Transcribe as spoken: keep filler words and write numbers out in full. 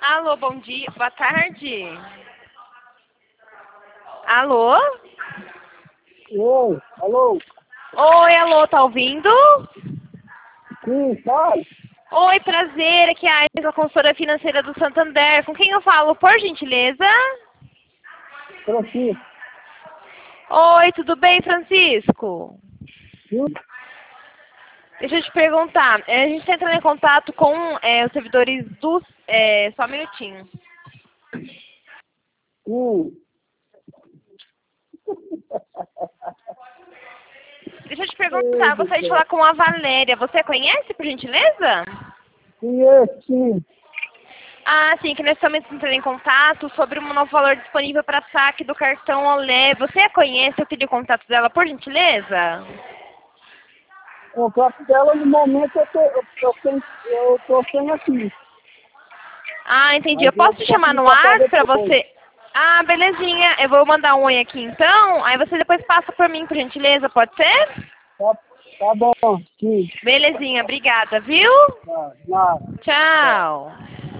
Alô, bom dia, boa tarde. Alô? Oi, alô? Oi, alô, tá ouvindo? Sim, sai. Oi, prazer, aqui é a Aisha, consultora financeira do Santander. Com quem eu falo, por gentileza? Francisco. Oi, tudo bem, Francisco? Sim, Deixa eu te perguntar, eh, a gente está entrando em contato com eh, os servidores do... eh, só um minutinho. sim. Deixa eu te Meu perguntar, eu Deus gostaria do de céu. falar com a Valéria. Você conhece, por gentileza? Sim, é, sim. Ah, sim, que nós estamos entrando em contato sobre um novo valor disponível para saque do cartão Olé. Você a conhece? Eu pedi o contato dela, por gentileza? O contrato dela, no momento, eu tô, eu, eu, tenho, eu tô sem aqui. Ah, entendi. Eu Mas eu posso te posso chamar lhe no passar ar para depois. você... Ah, belezinha. Eu vou mandar um oi aqui, então. Aí você depois passa por mim, por gentileza, pode ser? Tá, tá bom, sim. Belezinha, obrigada, viu? Tá, nada. Tá. Tchau.